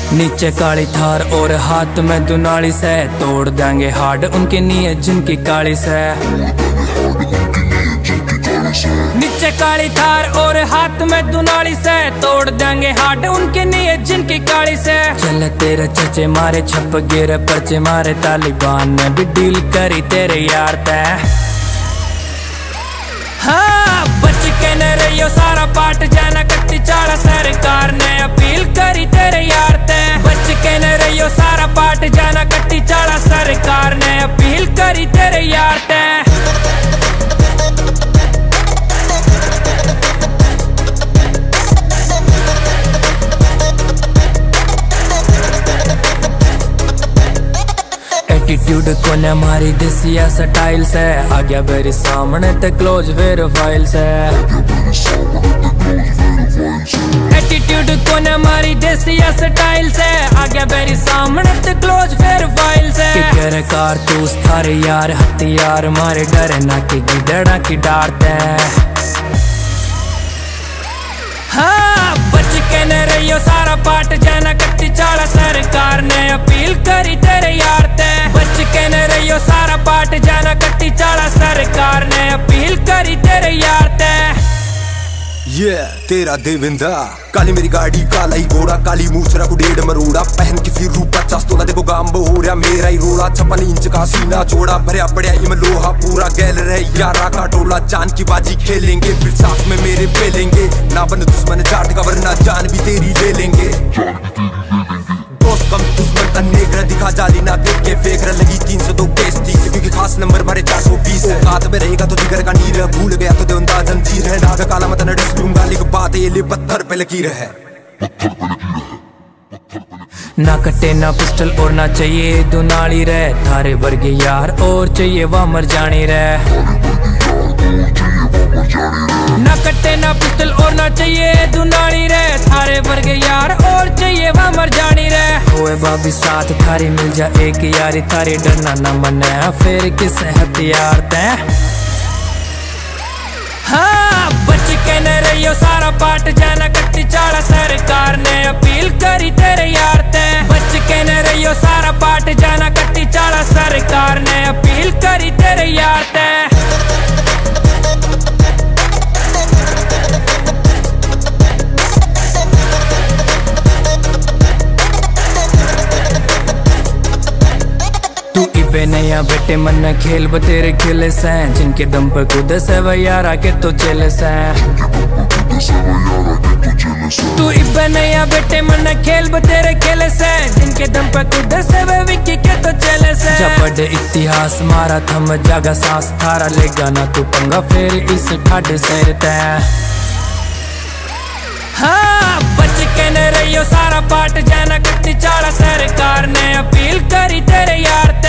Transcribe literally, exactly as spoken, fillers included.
नीचे काली थार और हाथ में दुनाली से तोड़ देंगे हार्ड उनके नीयत जिनकी काली से। नीचे काली थार और हाथ में दुनाली से तोड़ देंगे हार्ड उनके नीयत जिनकी काली से। चले तेरे चचे मारे छप गिरे पर्चे मारे तालिबान ने भी डील करी तेरे यार तय। हाँ बच के न रहियो सारा पाट जाना कट्टी चाड़ा सरकार ने अपील करी तेरे यार ते। बच के न रहियो सारा पाट जाना कट्टी चाड़ा सरकार ने अपील करी तेरे यार ते। एटीट्यूड को न मारी देसिया स्टाइल से आ गया मेरे सामने ते क्लोज फिर फाइल से। एटीट्यूड को न मारी देसिया स्टाइल से आ गया मेरे सामने ते क्लोज फिर फाइल से। किकर कारतूस थारे यार हथियार मारे डरे ना कि गिदड़ा की डारते। हाँ बच के न रहियो सारा पाट जाना कट्टी चाड़ा सरकार ने अपील करी तेरे यार ते। बच के न रहियो सारा पाट जाना कट्टी चाड़ा सरकार ने अपील करी तेरे यार ते। ये yeah, तेरा देविंदा काली मेरी गाड़ी काला ही घोड़ा काली मूछरा को डेढ़ मरोड़ा पहन के फिर रूप पचास तोला देखो गांब हो रहा मेरा ही रोड़ा छप्पन इंच का सीना चौड़ा भरिया पड़िया ये में लोहा पूरा गैल रहे यारा का टोला जान की बाजी खेलेंगे फिर साथ में मेरे पेलेंगे ना बन दुश्मन जाट का वरना जान भी तेरी ले लेंगे। दोस्त कम दुश्मन का नेगरा दिखा जाली ना देख के फेकर लगी तीन सौ दो केस थी क्योंकि खास नंबर भरे चार सौ बीस हाथ में रहेगा तो जिगर का नीर भूल गया तो देवंदा जंजीर है दाग काला मत न डस लूंगा लेकिन बात ये ले पत्थर पे लकीर है। ना कटे ना पिस्टल और ना चाहिए दुनाली रे थारे वर्गे यार और चाहिए वह मर जानी रे। ना कटे ना पिस्टल और ना चाहिए दुनाली रे थारे वर्गे यार और चाहिए वह मर जानी रे। होए बाबी साथ थारी मिल जा एक यारी थारी डरना न मने फिर किस हथियार ते। हाँ बच के न रहियो सारा पाट जाना कट्टी चाड़ा सरकार ने अपील करी तेरे यार ते। बच के न रहियो सारा पाट जाना कट्टी चाड़ा सरकार ने अपील करी तेरे यार ते। बे नया बेटे मन खेल बतेरे खेले से जिनके दम पर कूद से वो यारा के तो चले से। तू इबे नया बेटे मन खेल बतेरे खेले से जिनके दम पर कूद से वो विकी के तो चले से। जब इतिहास मारा थम जागा सांस थारा लेगा ना तू पंगा फिर इस ठाडे से तय। हाँ बच के न रहियो सारा पाट जाना कट्टी चाड़ा सरकार ने अपील करी तेरे यार ते।